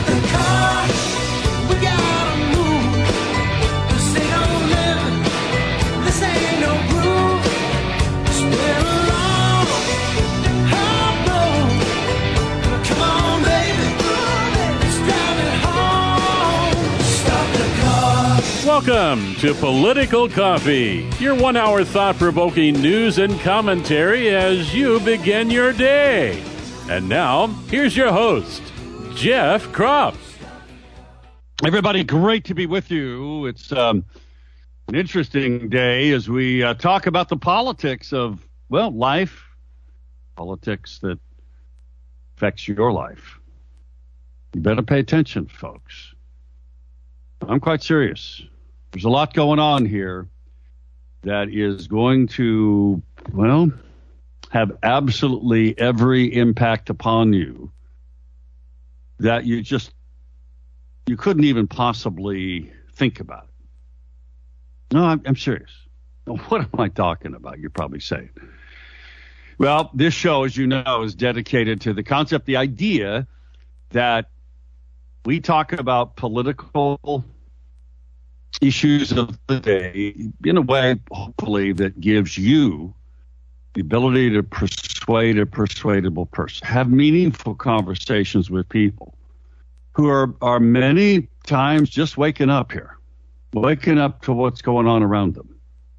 the car. We gotta move. This ain't no living. This ain't no groove. It's been a long, hard road. Come on, baby. Let's drive it home. Stop the car. Welcome to Political Coffee, your 1 hour thought-provoking news and commentary as you begin your day. And now, here's your host, Jeff Kropf. Everybody, great to be with you. It's an interesting day as we talk about the politics of, well, life, politics that affects your life. You better pay attention, folks. I'm quite serious. There's a lot going on here that is going to, well, have absolutely every impact upon you that you couldn't even possibly think about. No, I'm serious. What am I talking about? You're probably saying. Well, this show, as you know, is dedicated to the concept, the idea that we talk about political issues of the day in a way, hopefully, that gives you the ability to persuade a persuadable person, have meaningful conversations with people who are many times just waking up here, waking up to what's going on around them.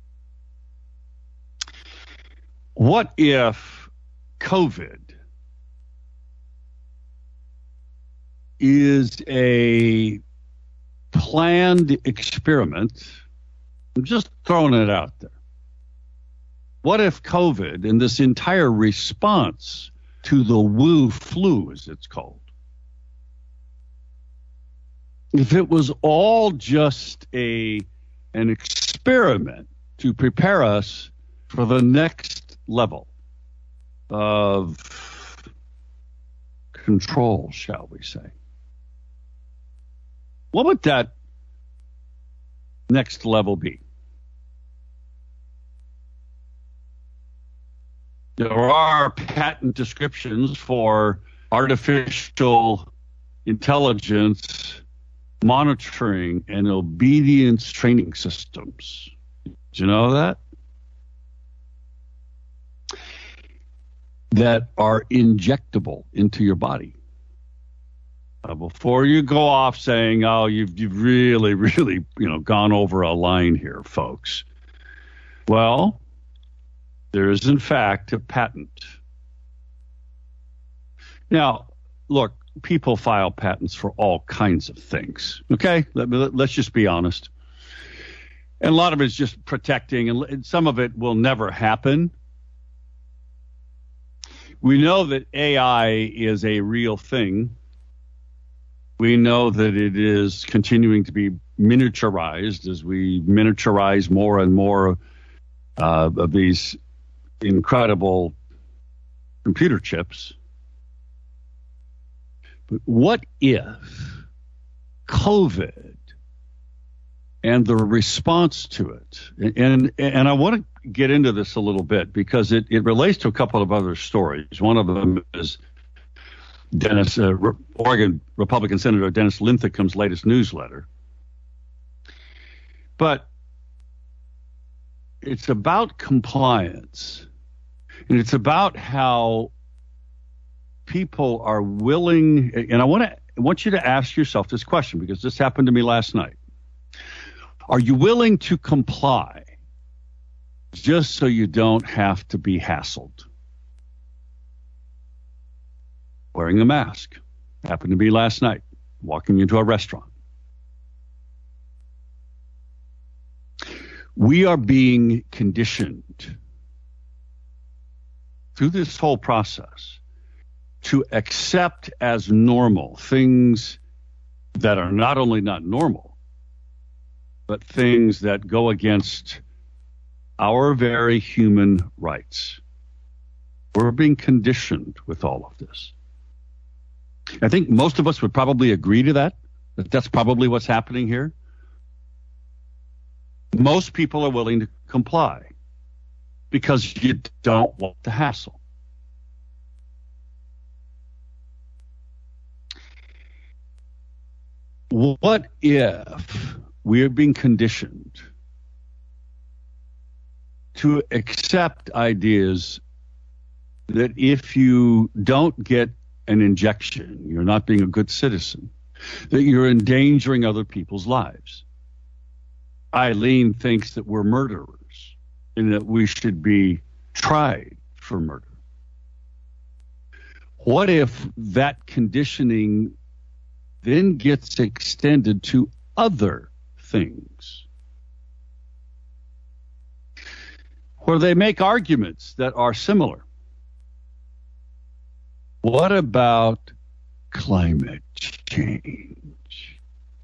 What if COVID is a planned experiment? I'm just throwing it out there. What if COVID and this entire response to the Wu flu, as it's called, if it was all just an experiment to prepare us for the next level of control, shall we say? What would that next level be? There are patent descriptions for artificial intelligence monitoring and obedience training systems. Did you know that? That are injectable into your body. Before you go off saying, oh, you've really, really, gone over a line here, folks. Well, there is, in fact, a patent. Now, look, people file patents for all kinds of things, okay? Let's just be honest. And a lot of it is just protecting, and some of it will never happen. We know that AI is a real thing. We know that it is continuing to be miniaturized as we miniaturize more and more of these incredible computer chips. But what if COVID and the response to it, and I want to get into this a little bit because it relates to a couple of other stories. One of them is Oregon Republican Senator Dennis Linthicum's latest newsletter. But it's about compliance, and it's about how people are willing, and I want you to ask yourself this question because this happened to me last night. Are you willing to comply just so you don't have to be hassled? Wearing a mask happened to me last night, walking into a restaurant. We are being conditioned through this whole process to accept as normal things that are not only not normal, but things that go against our very human rights. We're being conditioned with all of this. I think most of us would probably agree to that that's probably what's happening here. Most people are willing to comply because you don't want the hassle. What if we are being conditioned to accept ideas that if you don't get an injection, you're not being a good citizen, that you're endangering other people's lives? Eileen thinks that we're murderers and that we should be tried for murder. What if that conditioning then gets extended to other things, where they make arguments that are similar? What about climate change?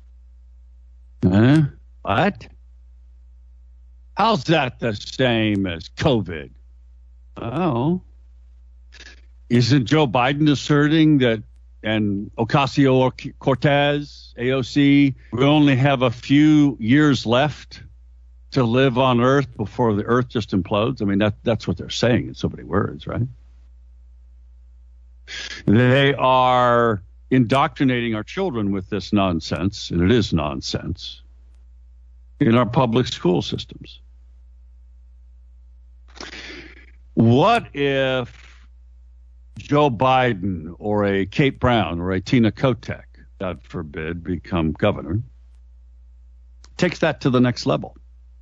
Huh? What? How's that the same as COVID? Oh. Isn't Joe Biden asserting that, and Ocasio-Cortez, AOC, we only have a few years left to live on Earth before the Earth just implodes? I mean, that's what they're saying in so many words, right? They are indoctrinating our children with this nonsense, and it is nonsense, in our public school systems. What if Joe Biden or a Kate Brown or a Tina Kotek, God forbid, become governor, takes that to the next level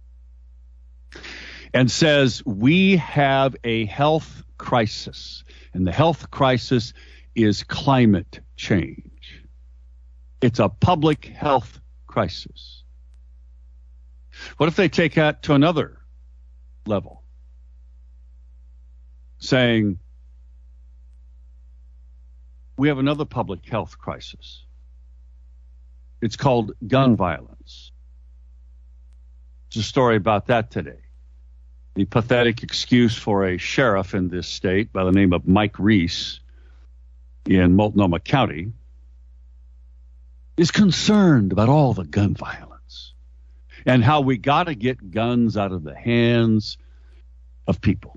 and says, we have a health crisis, and the health crisis is climate change. It's a public health crisis. What if they take that to another level, saying, we have another public health crisis. It's called gun violence. There's a story about that today. The pathetic excuse for a sheriff in this state by the name of Mike Reese in Multnomah County is concerned about all the gun violence and how we got to get guns out of the hands of people.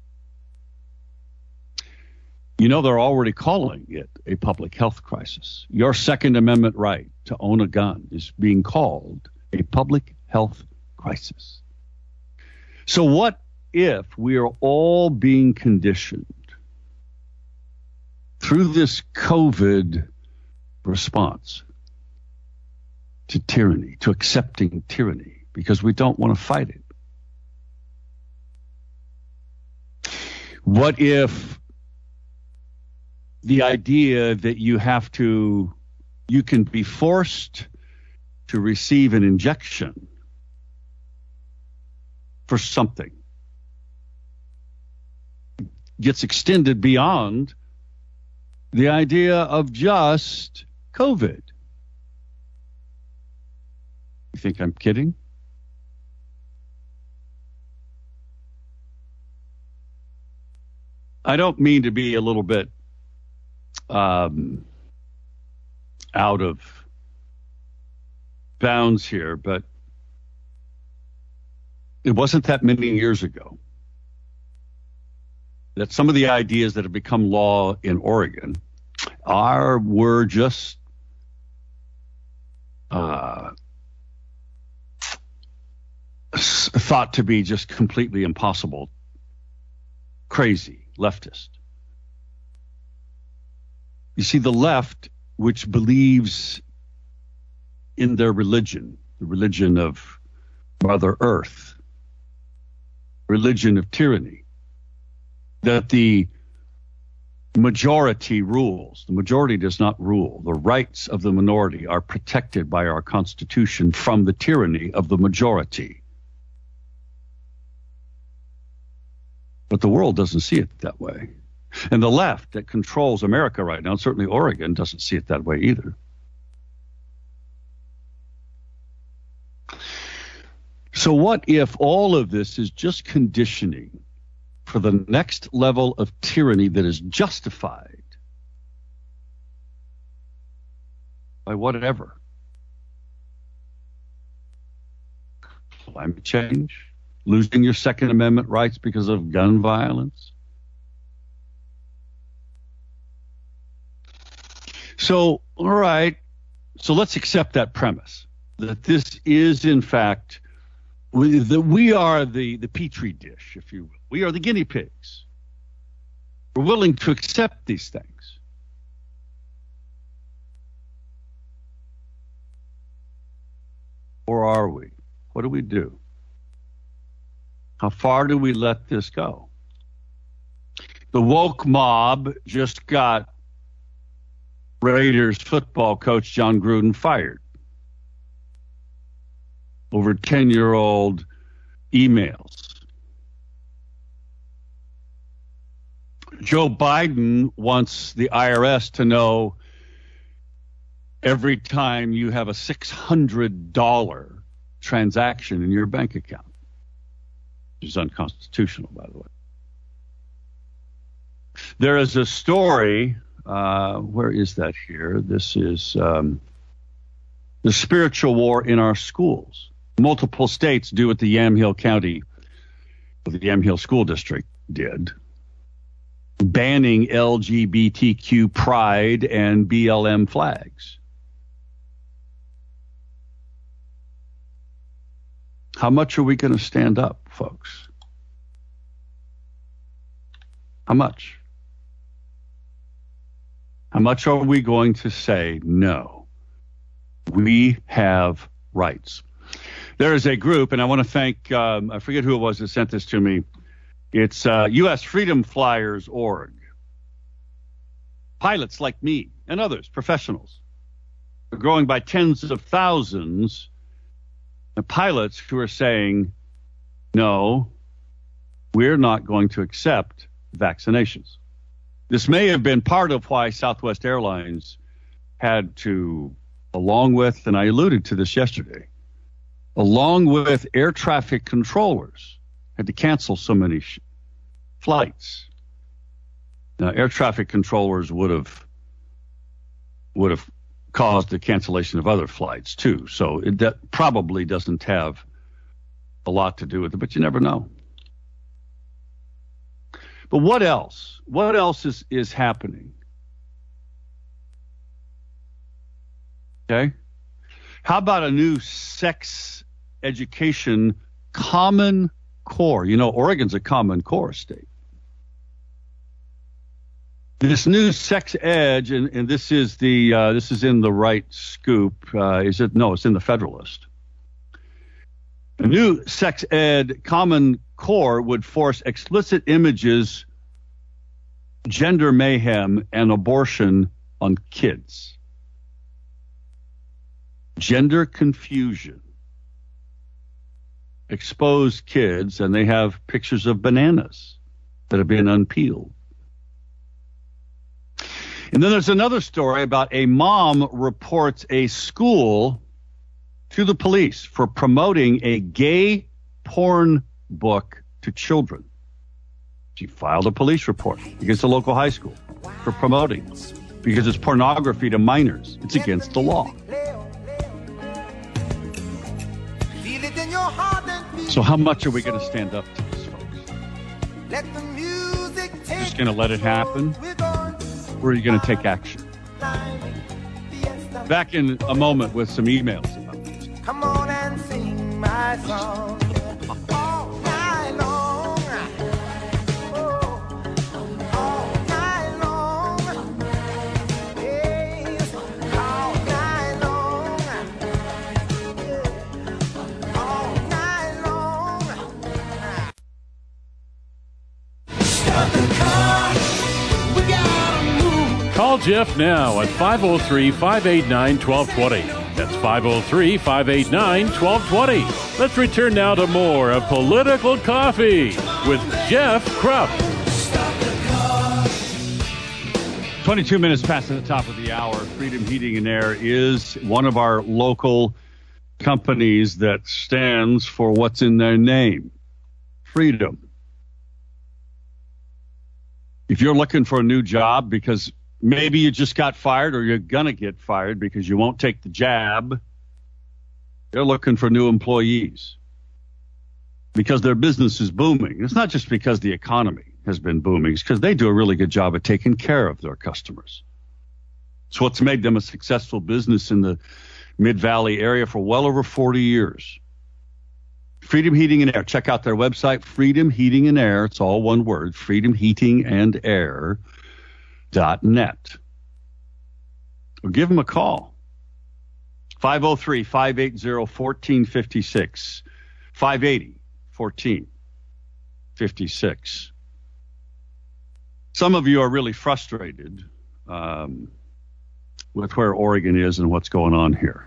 You know, they're already calling it a public health crisis. Your Second Amendment right to own a gun is being called a public health crisis. So what if we are all being conditioned through this COVID response to tyranny, to accepting tyranny, because we don't want to fight it? What if the idea that you can be forced to receive an injection for something gets extended beyond the idea of just COVID? You think I'm kidding? I don't mean to be a little bit out of bounds here, but it wasn't that many years ago that some of the ideas that have become law in Oregon were just thought to be just completely impossible, crazy, leftist. You see, the left, which believes in their religion, the religion of Mother Earth, religion of tyranny, that the majority rules. The majority does not rule. The rights of the minority are protected by our Constitution from the tyranny of the majority. But the world doesn't see it that way. And the left that controls America right now, and certainly Oregon, doesn't see it that way either. So what if all of this is just conditioning for the next level of tyranny that is justified by whatever? Climate change, losing your Second Amendment rights because of gun violence. So, all right, So let's accept that premise, that this is, in fact, we are the petri dish, if you will. We are the guinea pigs. We're willing to accept these things. Or are we? What do we do? How far do we let this go? The woke mob just got Raiders football coach John Gruden fired over 10-year-old emails. Joe Biden wants the IRS to know every time you have a $600 transaction in your bank account, which is unconstitutional, by the way. There is a story, where is that here? This is the spiritual war in our schools. Multiple states do what the Yamhill School District did, banning LGBTQ pride and BLM flags. How much are we going to stand up, folks? How much? How much are we going to say, no, we have rights? There is a group, and I want to thank, I forget who it was that sent this to me. It's U.S. Freedom Flyers org. Pilots like me and others, professionals, are growing by tens of thousands. The pilots who are saying, no, we're not going to accept vaccinations. This may have been part of why Southwest Airlines had to, along with, and I alluded to this yesterday, along with air traffic controllers, had to cancel so many flights. Now, air traffic controllers would have caused the cancellation of other flights too. So that probably doesn't have a lot to do with it, but you never know. But what else? What else is happening? Okay. How about a new sex education common core? You know, Oregon's a common core state. This new sex ed, and this is in the right scoop. Is it? No, it's in the Federalist. A new sex ed common core would force explicit images, gender mayhem, and abortion on kids. Gender confusion. Expose kids, and they have pictures of bananas that have been unpeeled. And then there's another story about a mom reports a school to the police for promoting a gay porn book to children. She filed a police report against the local high school for promoting it because it's pornography to minors. It's against the law. So how much are we going to stand up to this, folks? Just going to let it happen? Or are you going to take action? Back in a moment with some emails about this. Come on and sing my song all night long. All night long. Yes, all night long. All night long. Start the car. We gotta move. Call Jeff now at 503-589-1220. That's 503-589-1220. Let's return now to more of Political Coffee with Jeff Krupp. 22 minutes past the top of the hour. Freedom Heating and Air is one of our local companies that stands for what's in their name. Freedom. If you're looking for a new job because maybe you just got fired or you're going to get fired because you won't take the jab, they're looking for new employees because their business is booming. It's not just because the economy has been booming. It's because they do a really good job of taking care of their customers. It's what's made them a successful business in the Mid-Valley area for well over 40 years. Freedom Heating and Air. Check out their website, Freedom Heating and Air. It's all one word, freedomheatingandair.net. Or give them a call. 503-580-1456. 580-1456. Some of you are really frustrated with where Oregon is and what's going on here.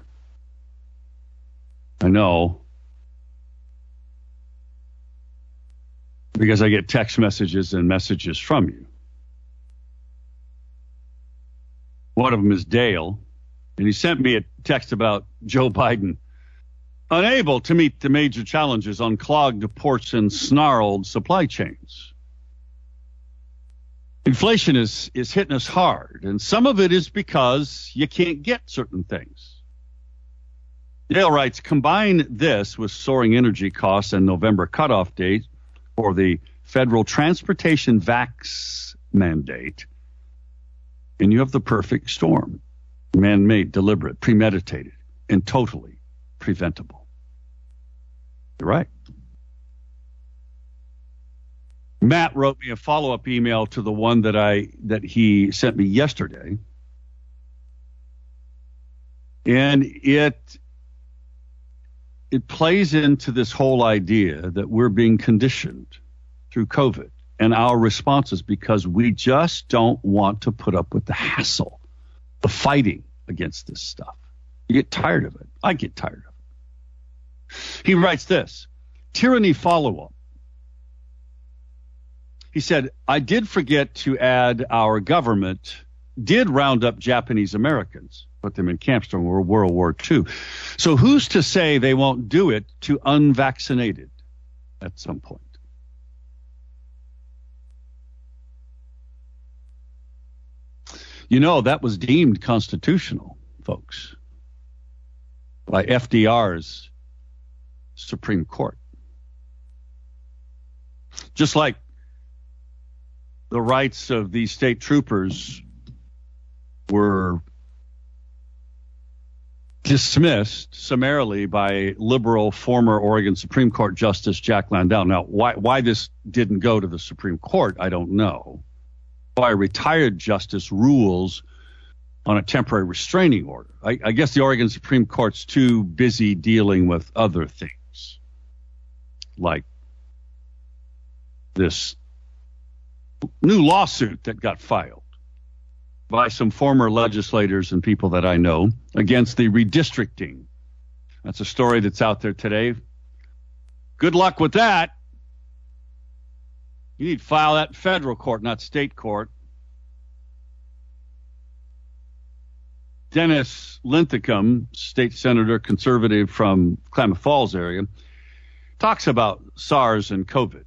I know, because I get text messages and messages from you. One of them is Dale, and he sent me a text about Joe Biden unable to meet the major challenges on clogged ports and snarled supply chains. Inflation is hitting us hard, and some of it is because you can't get certain things. Dale writes, combine this with soaring energy costs and November cutoff date for the federal transportation vax mandate, and you have the perfect storm. Man-made, deliberate, premeditated, and totally preventable. You're right. Matt wrote me a follow-up email to the one that he sent me yesterday. And it plays into this whole idea that we're being conditioned through COVID and our responses because we just don't want to put up with the hassle of fighting against this stuff. You get tired of it. I get tired of it. He writes this, tyranny follow-up. He said, I did forget to add our government did round up Japanese Americans, put them in camps during World War II. So who's to say they won't do it to unvaccinated at some point? You know, that was deemed constitutional, folks, by FDR's Supreme Court. Just like the rights of these state troopers were dismissed summarily by liberal former Oregon Supreme Court Justice Jack Landau. Now, why this didn't go to the Supreme Court, I don't know. Why a retired justice rules on a temporary restraining order. I guess the Oregon Supreme Court's too busy dealing with other things, like this new lawsuit that got filed by some former legislators and people that I know against the redistricting. That's a story that's out there today. Good luck with that. You need to file that in federal court, not state court. Dennis Linthicum, state senator, conservative from Klamath Falls area, talks about SARS and COVID.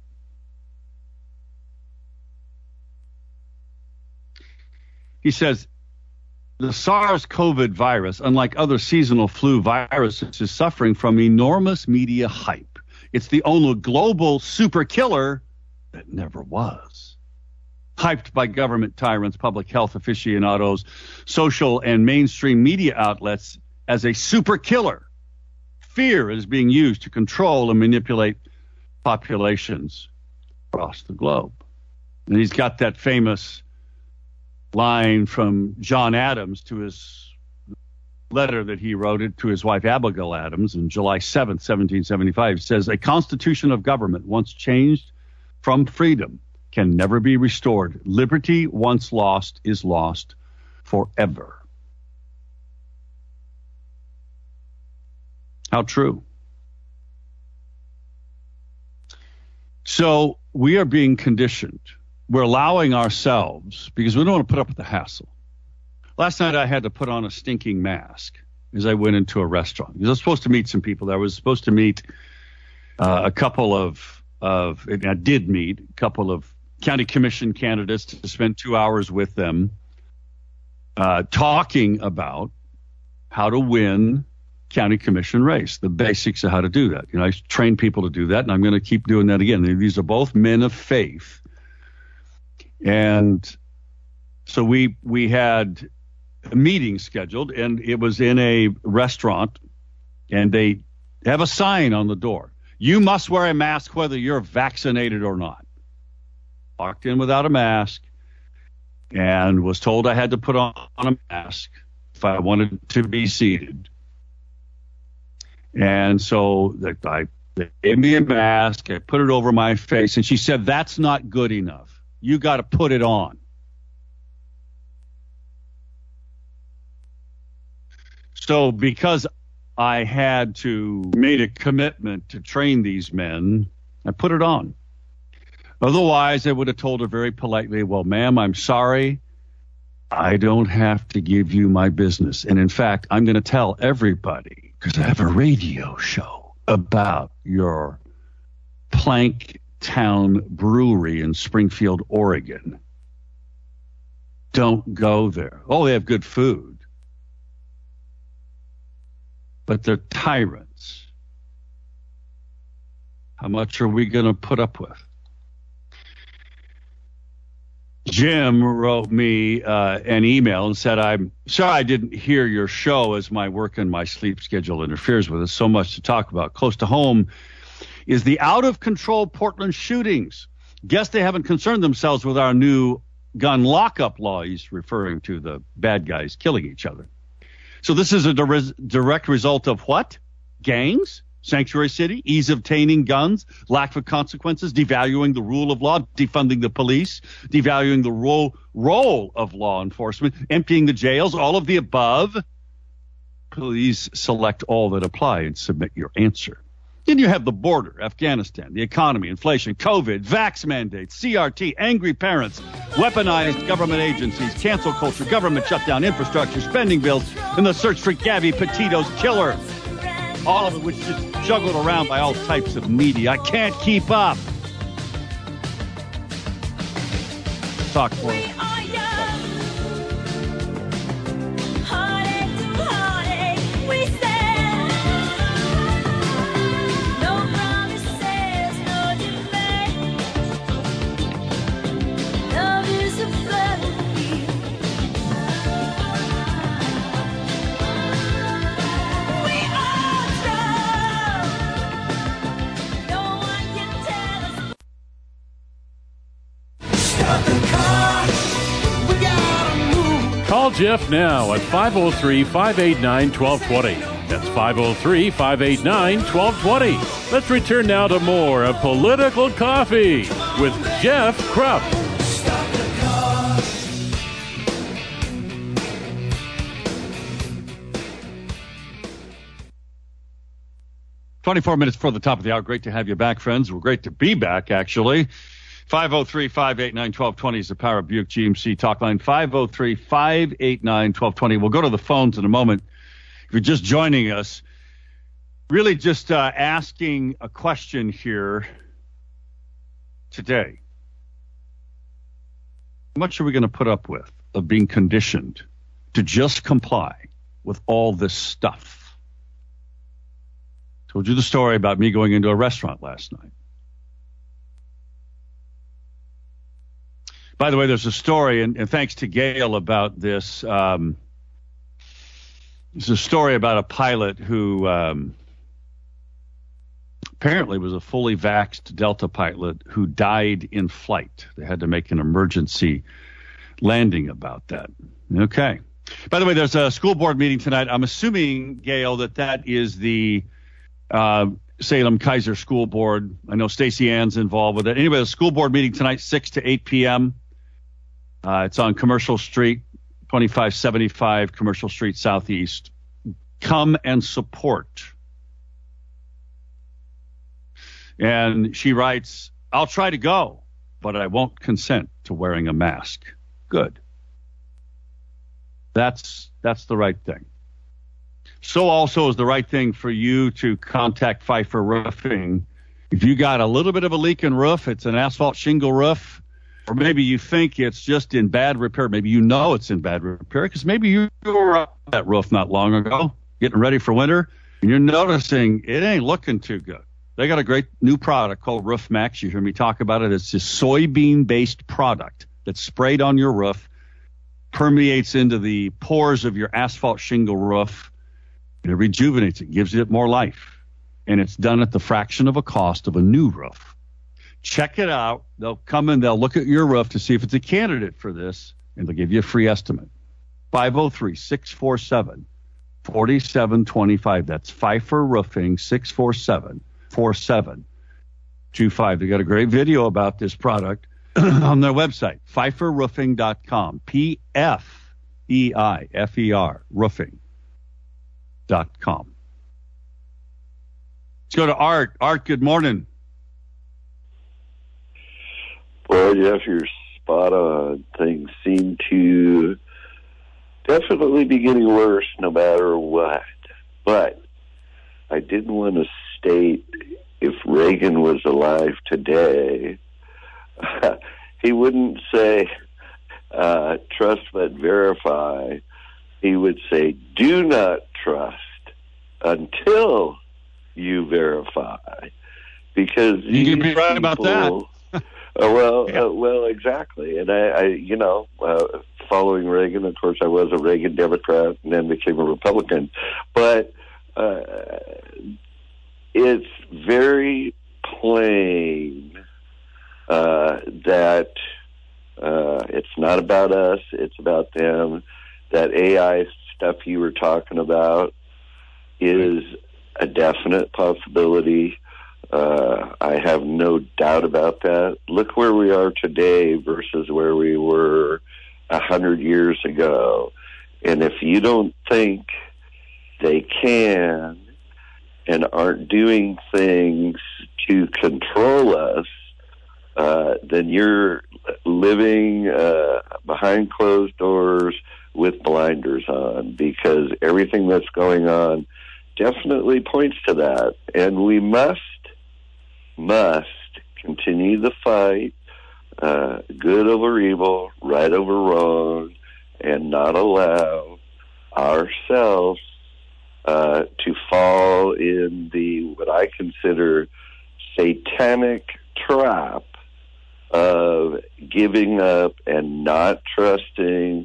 He says, the SARS-CoV virus, unlike other seasonal flu viruses, is suffering from enormous media hype. It's the only global super killer that never was. Hyped by government tyrants, public health aficionados, social and mainstream media outlets as a super killer. Fear is being used to control and manipulate populations across the globe. And he's got that famous line from John Adams to his letter that he wrote it to his wife Abigail Adams on July 7th, 1775. It says, a constitution of government once changed from freedom can never be restored. Liberty once lost is lost forever. How true. So we are being conditioned. We're allowing ourselves, because we don't want to put up with the hassle. Last night I had to put on a stinking mask as I went into a restaurant. I was supposed to meet some people. I was supposed to meet a couple of I did meet a couple of county commission candidates to spend 2 hours with them talking about how to win county commission race, the basics of how to do that. You know, I train people to do that, and I'm going to keep doing that again. These are both men of faith. And so we had meeting scheduled, and it was in a restaurant, and they have a sign on the door. You must wear a mask whether you're vaccinated or not. Walked in without a mask and was told I had to put on a mask if I wanted to be seated. And so they gave me a mask. I put it over my face, and she said, "That's not good enough. You got to put it on." So because I had to made a commitment to train these men, I put it on. Otherwise, I would have told her very politely, "Well, ma'am, I'm sorry. I don't have to give you my business. And in fact, I'm going to tell everybody, because I have a radio show about your Planktown Brewery in Springfield, Oregon. Don't go there. Oh, they have good food. But they're tyrants. How much are we going to put up with?" Jim wrote me an email and said, "I'm sorry I didn't hear your show as my work and my sleep schedule interferes with us. So much to talk about. Close to home is the out-of-control Portland shootings. Guess they haven't concerned themselves with our new gun lockup law." He's referring to the bad guys killing each other. So this is a direct result of what? Gangs? Sanctuary city? Ease of obtaining guns? Lack of consequences? Devaluing the rule of law? Defunding the police? Devaluing the role of law enforcement? Emptying the jails? All of the above? Please select all that apply and submit your answer. Then you have the border, Afghanistan, the economy, inflation, COVID, vax mandates, CRT, angry parents, weaponized government agencies, cancel culture, government shutdown, infrastructure, spending bills, and the search for Gabby Petito's killer. All of it which is juggled around by all types of media. I can't keep up. Talk for it. Call Jeff now at 503-589-1220. That's 503-589-1220. Let's return now to more of Political Coffee with Jeff Krupp. 24 minutes before the top of the hour. Great to have you back, friends. We're great to be back, actually. 503-589-1220 is the Power Buick GMC talk line. 503-589-1220. We'll go to the phones in a moment. If you're just joining us, really just asking a question here today. How much are we going to put up with of being conditioned to just comply with all this stuff? Told you the story about me going into a restaurant last night. By the way, there's a story, and thanks to Gail about this. There's a story about a pilot who apparently was a fully vaxxed Delta pilot who died in flight. They had to make an emergency landing about that. Okay. By the way, there's a school board meeting tonight. I'm assuming, Gail, that is the Salem Kaiser School Board. I know Stacey Ann's involved with it. Anyway, the school board meeting tonight, 6 to 8 p.m. It's on Commercial Street, 2575 Commercial Street Southeast. Come and support. And she writes, "I'll try to go, but I won't consent to wearing a mask." Good. That's the right thing. So also is the right thing for you to contact Pfeiffer Roofing. If you got a little bit of a leak in roof, it's an asphalt shingle roof, or maybe you think it's just in bad repair. Maybe you know it's in bad repair because maybe you were on that roof not long ago, getting ready for winter, and you're noticing it ain't looking too good. They got a great new product called Roof Max. You hear me talk about it. It's a soybean-based product that's sprayed on your roof. permeates into the pores of your asphalt shingle roof, and it rejuvenates it, gives it more life. And it's done at the fraction of a cost of a new roof. Check it out. They'll come in, they'll look at your roof to see if it's a candidate for this, and they'll give you a free estimate. 503-647-4725. That's Pfeiffer Roofing, 647-4725. They got a great video about this product on their website, pfeifferroofing.com. P-F-E-I-F-E-R, roofing.com. Let's go to Art. Art, good morning. Well, Jeff, you're spot on. Things seem to definitely be getting worse no matter what. But I didn't want to state if Reagan was alive today, he wouldn't say trust but verify. He would say do not trust until you verify. Because you can be right about that. Well, exactly. And I following Reagan, of course, I was a Reagan Democrat and then became a Republican. But it's very plain that it's not about us, it's about them. That AI stuff you were talking about is a definite possibility. I have no doubt about that. Look where we are today versus where we were 100 years ago. And if you don't think they can and aren't doing things to control us, then you're living behind closed doors with blinders on, because everything that's going on definitely points to that. And we must continue the fight, good over evil, right over wrong, and not allow ourselves to fall in the what I consider satanic trap of giving up and not trusting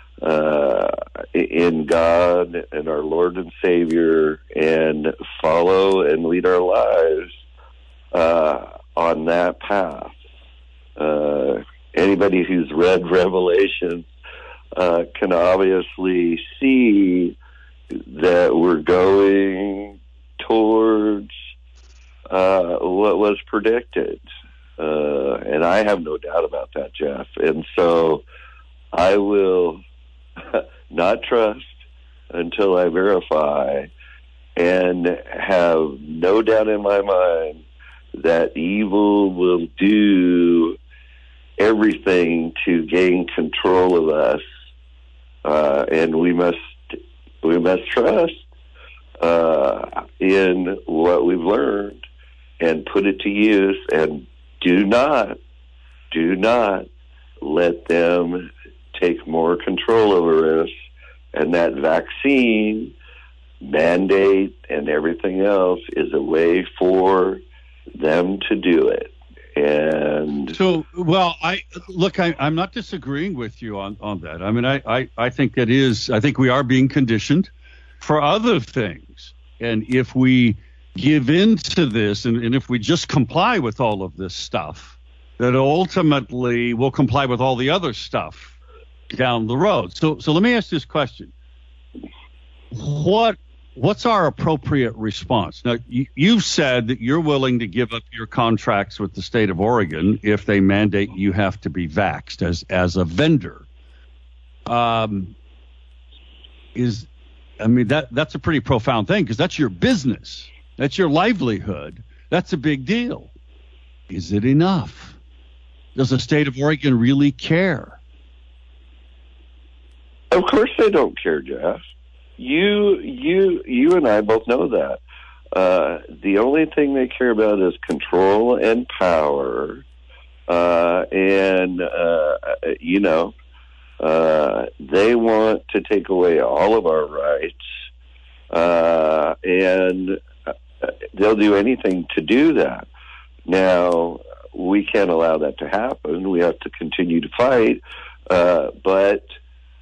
in God and our Lord and Savior, and follow and lead our lives on that path. Anybody who's read Revelation can obviously see that we're going towards what was predicted. And I have no doubt about that, Jeff. And so I will not trust until I verify, and have no doubt in my mind that evil will do everything to gain control of us, and we must trust in what we've learned and put it to use, and do not let them take more control over us. And that vaccine mandate and everything else is a way for them to do it. And so, well, I'm not disagreeing with you on that. I mean, I think I think we are being conditioned for other things. And if we give in to this, and if we just comply with all of this stuff, that ultimately we'll comply with all the other stuff down the road. So let me ask this question. What's our appropriate response? Now, you've said that you're willing to give up your contracts with the state of Oregon if they mandate you have to be vaxxed as a vendor. That's a pretty profound thing, because that's your business. That's your livelihood. That's a big deal. Is it enough? Does the state of Oregon really care? Of course they don't care, Jeff. You and I both know that. The only thing they care about is control and power. They want to take away all of our rights. And they'll do anything to do that. Now, we can't allow that to happen. We have to continue to fight. But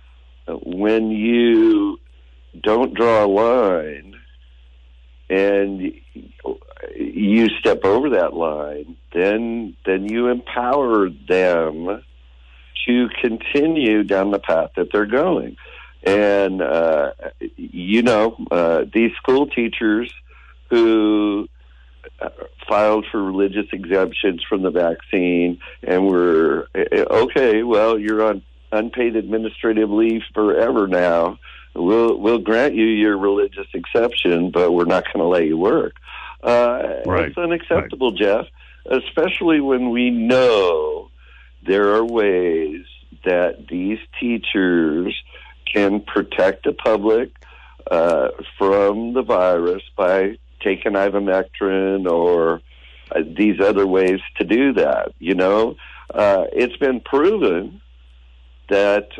when you don't draw a line and you step over that line, then you empower them to continue down the path that they're going. And, these school teachers who filed for religious exemptions from the vaccine and were, okay, well, you're on unpaid administrative leave forever now. We'll grant you your religious exception, but we're not going to let you work. It's unacceptable, Jeff, especially when we know there are ways that these teachers can protect the public from the virus by taking ivermectin or these other ways to do that. It's been proven that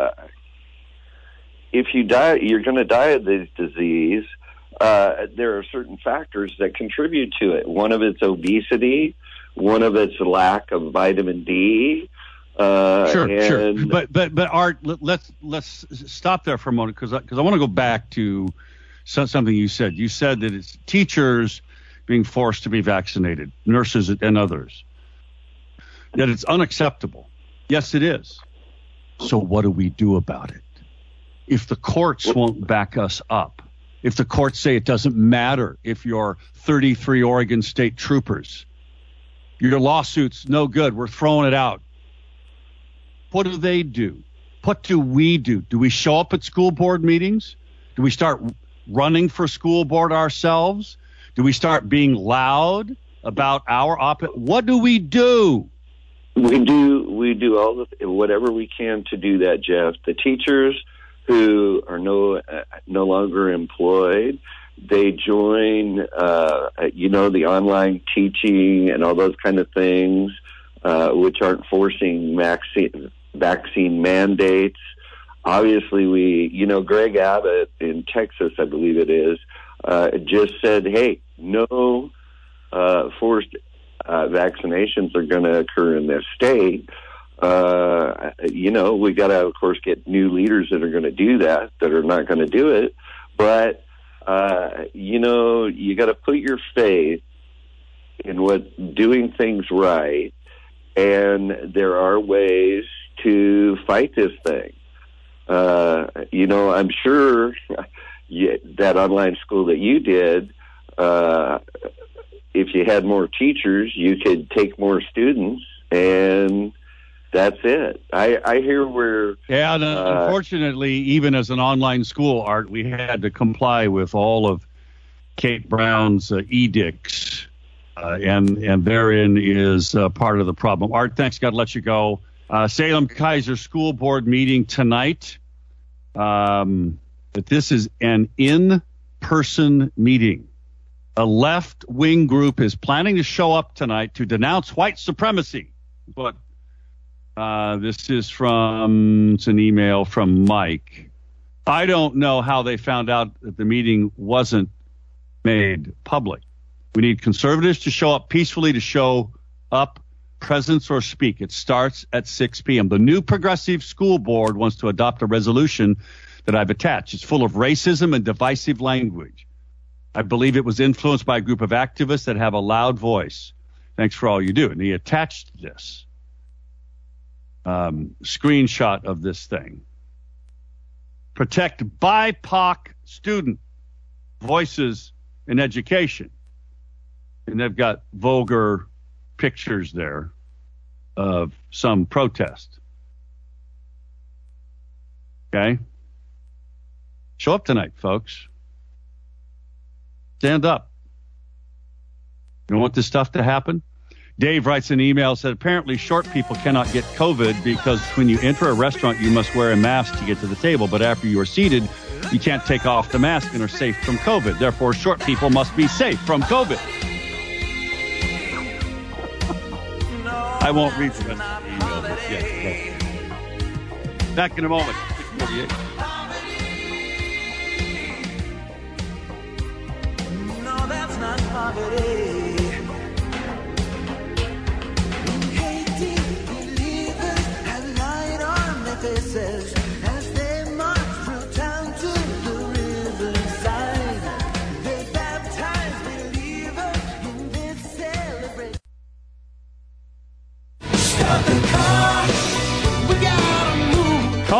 if you die, you're going to die of this disease. There are certain factors that contribute to it. One of it's obesity. One of it's lack of vitamin D. Sure. But Art, let's stop there for a moment because I want to go back to something you said. You said that it's teachers being forced to be vaccinated, nurses and others. That it's unacceptable. Yes, it is. So what do we do about it? If the courts won't back us up, if the courts say it doesn't matter if you're 33 Oregon State troopers, your lawsuit's no good, we're throwing it out. What do they do? What do we do? Do we show up at school board meetings? Do we start running for school board ourselves? Do we start being loud about our what do we do? We do all whatever we can to do that, Jeff. The teachers who are no longer employed, they join, the online teaching and all those kind of things, which aren't forcing vaccine mandates. Obviously, Greg Abbott in Texas, I believe it is, just said, hey, no forced vaccinations are going to occur in this state. We got to, of course, get new leaders that are going to do that are not going to do it. But, you got to put your faith in doing things right. And there are ways to fight this thing. I'm sure that online school that you did, if you had more teachers, you could take more students, and that's it. I hear where... Yeah, and unfortunately, even as an online school, Art, we had to comply with all of Kate Brown's edicts, and therein is part of the problem. Art, thanks. Got to let you go. Salem Kaiser School Board meeting tonight. But this is an in-person meeting. A left-wing group is planning to show up tonight to denounce white supremacy. But this is it's an email from Mike. I don't know how they found out that the meeting wasn't made public. We need conservatives to show up peacefully, to show up, presence, or speak. It starts at 6 p.m. The new Progressive School Board wants to adopt a resolution that I've attached. It's full of racism and divisive language. I believe it was influenced by a group of activists that have a loud voice. Thanks for all you do. And he attached this screenshot of this thing. Protect BIPOC student voices in education. And they've got vulgar pictures there of some protest. Okay? Show up tonight, folks. Stand up. You don't want this stuff to happen? Dave writes an email, said apparently short people cannot get COVID because when you enter a restaurant, you must wear a mask to get to the table. But after you are seated, you can't take off the mask and are safe from COVID. Therefore, short people must be safe from COVID. I won't read the rest of the email, but yes. Back in a moment. 6:48. No, that's not poverty. Hating believers have light on their faces as they march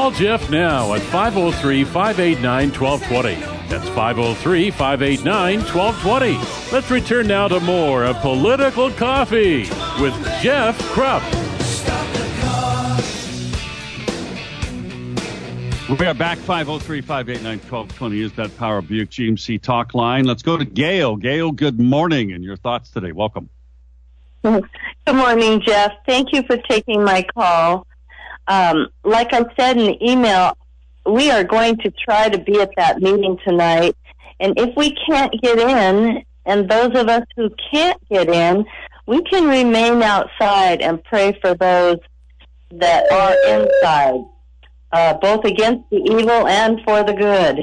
Call Jeff now at 503-589-1220. That's 503-589-1220. Let's return now to more of Political Coffee with Jeff Krupp. We are back. 503-589-1220 is that Power Buick GMC talk line. Let's go to Gail. Gail, good morning, and your thoughts today. Welcome. Good morning, Jeff. Thank you for taking my call. Like I said in the email, we are going to try to be at that meeting tonight. And if we can't get in, and those of us who can't get in, we can remain outside and pray for those that are inside, both against the evil and for the good.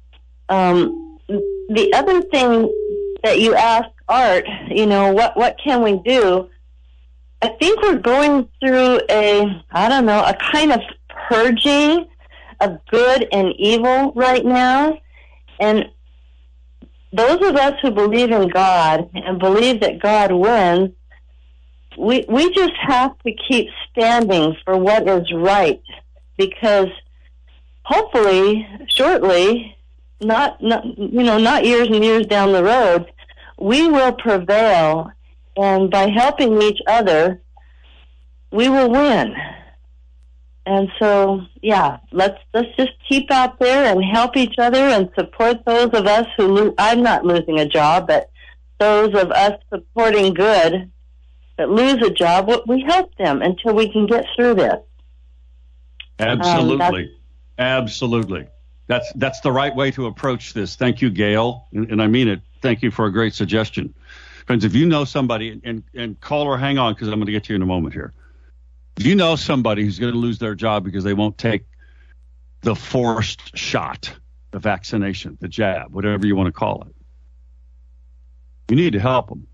The other thing that you asked Art, what can we do? I think we're going through a kind of purging of good and evil right now. And those of us who believe in God and believe that God wins, we just have to keep standing for what is right, because hopefully, shortly, not years and years down the road, we will prevail, and by helping each other, we will win. And so, let's just keep out there and help each other and support those of us who I'm not losing a job, but those of us supporting good that lose a job, we help them until we can get through this. Absolutely. Absolutely. That's the right way to approach this. Thank you, Gail. And I mean it. Thank you for a great suggestion. Friends, if you know somebody, and caller, hang on, because I'm going to get to you in a moment here. If you know somebody who's going to lose their job because they won't take the forced shot, the vaccination, the jab, whatever you want to call it, you need to help them.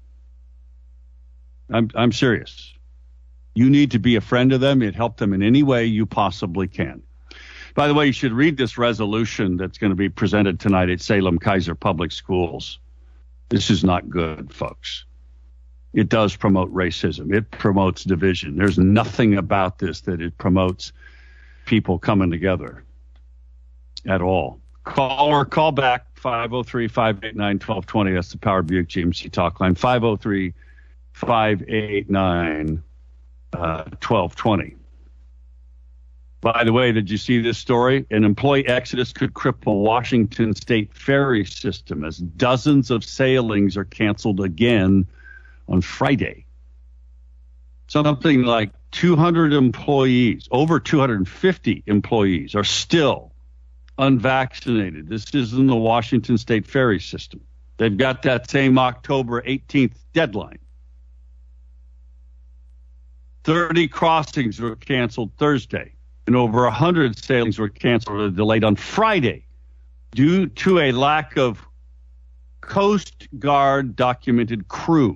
I'm serious. You need to be a friend of them and help them in any way you possibly can. By the way, you should read this resolution that's going to be presented tonight at Salem Keizer Public Schools. This is not good, folks. It does promote racism. It promotes division. There's nothing about this that it promotes people coming together at all. Call back, 503-589-1220. That's the Power Buick GMC talk line, 503-589-1220. By the way, did you see this story? An employee exodus could cripple Washington State ferry system as dozens of sailings are canceled again on Friday. Something like 200 employees, over 250 employees are still unvaccinated. This is in the Washington State ferry system. They've got that same October 18th deadline. 30 crossings were canceled Thursday, and over 100 sailings were canceled or delayed on Friday due to a lack of Coast Guard documented crew.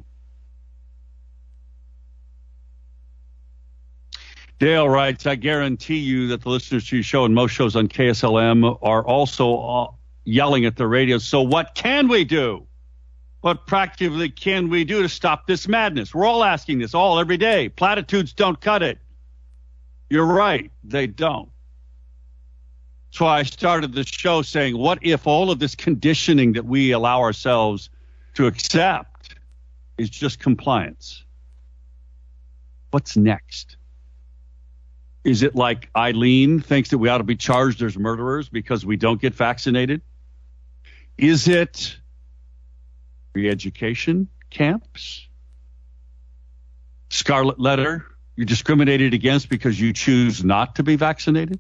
Dale writes, I guarantee you that the listeners to your show and most shows on KSLM are also yelling at the radio. So what can we do? What practically can we do to stop this madness? We're all asking this every day. Platitudes don't cut it. You're right. They don't. That's why I started the show saying, what if all of this conditioning that we allow ourselves to accept is just compliance? What's next? Is it like Eileen thinks that we ought to be charged as murderers because we don't get vaccinated? Is it re-education camps? Scarlet letter? You're discriminated against because you choose not to be vaccinated?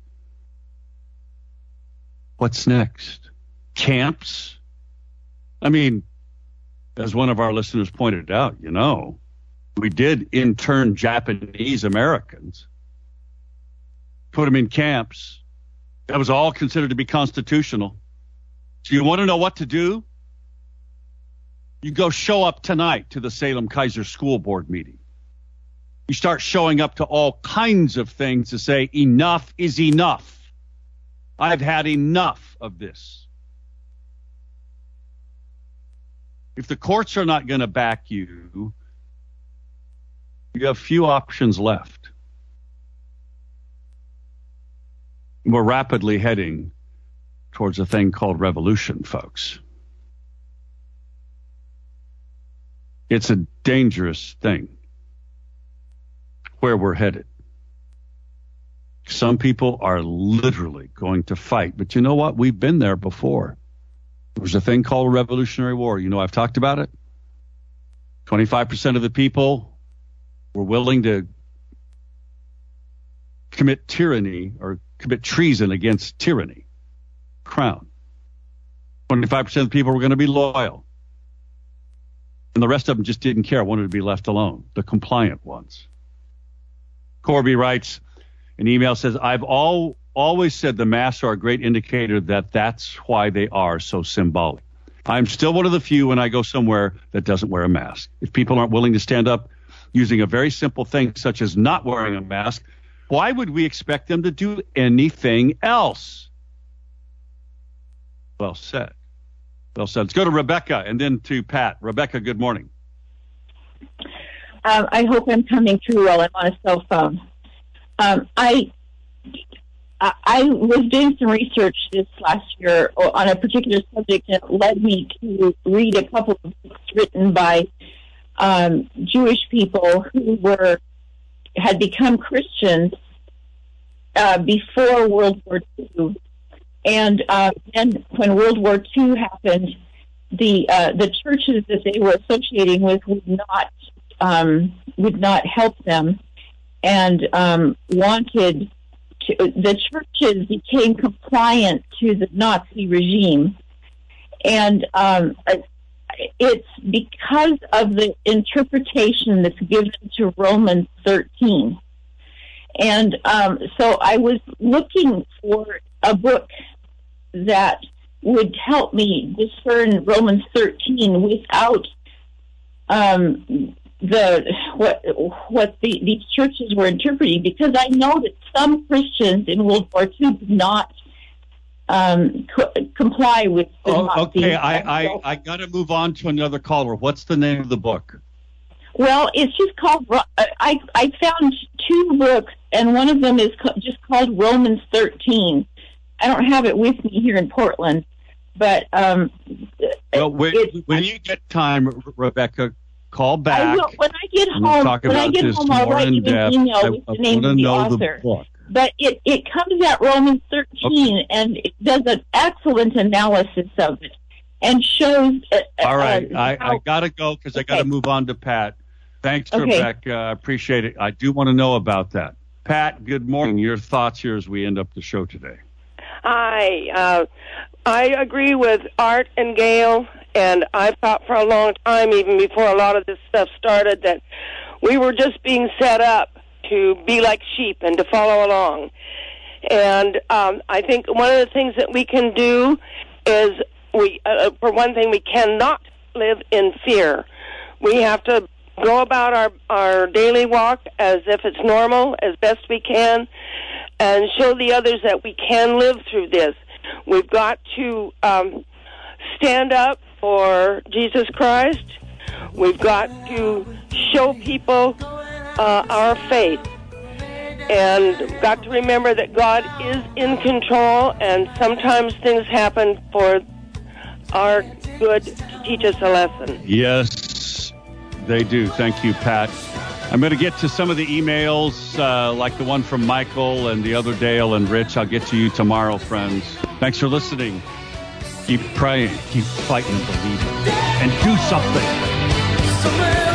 What's next? Camps? I mean, as one of our listeners pointed out, we did intern Japanese Americans, put them in camps. That was all considered to be constitutional. So you want to know what to do? You go show up tonight to the Salem Keizer School Board meeting. You start showing up to all kinds of things to say, enough is enough. I've had enough of this. If the courts are not going to back you, you have few options left. We're rapidly heading towards a thing called revolution, folks. It's a dangerous thing where we're headed. Some people are literally going to fight. But you know what? We've been there before. There was a thing called a Revolutionary War. You know, I've talked about it. 25% of the people were willing to commit tyranny or commit treason against tyranny. Crown. 25% of the people were going to be loyal. And the rest of them just didn't care, wanted to be left alone, the compliant ones. Corby writes, an email says, I've always said the masks are a great indicator that that's why they are so symbolic. I'm still one of the few when I go somewhere that doesn't wear a mask. If people aren't willing to stand up using a very simple thing such as not wearing a mask, why would we expect them to do anything else? Well said. Well said. Let's go to Rebecca and then to Pat. Rebecca, good morning. I hope I'm coming through well. I'm on a cell phone. I was doing some research this last year on a particular subject, and it led me to read a couple of books written by Jewish people who had become Christians before World War II. And then when World War II happened, the churches that they were associating with would not help them, and the churches became compliant to the Nazi regime. And it's because of the interpretation that's given to Romans 13. And so I was looking for a book that would help me discern Romans 13 without what these churches were interpreting, because I know that some Christians in World War II did not comply with the Nazi. Okay, I got to move on to another caller. What's the name of the book? Well, it's just called, I found two books, and one of them is just called Romans 13. I don't have it with me here in Portland, but well, when you get time, Rebecca, call back. I will. When I get home, I'll write you an email with the name of the author. But it comes at Romans 13, and it does an excellent analysis of it and shows. All right, I got to go because I got to move on to Pat. Thanks, Rebecca. I appreciate it. I do want to know about that. Pat, good morning. Your thoughts here as we end up the show today. Hi. I agree with Art and Gail, and I've thought for a long time, even before a lot of this stuff started, that we were just being set up to be like sheep and to follow along. And I think one of the things that we can do is, for one thing, we cannot live in fear. We have to go about our daily walk as if it's normal, as best we can, and show the others that we can live through this. We've got to stand up for Jesus Christ. We've got to show people our faith. And we've got to remember that God is in control, and sometimes things happen for our good to teach us a lesson. Yes, they do. Thank you, Pat. I'm going to get to some of the emails, like the one from Michael and the other Dale and Rich. I'll get to you tomorrow, friends. Thanks for listening. Keep praying, keep fighting, believing, and do something.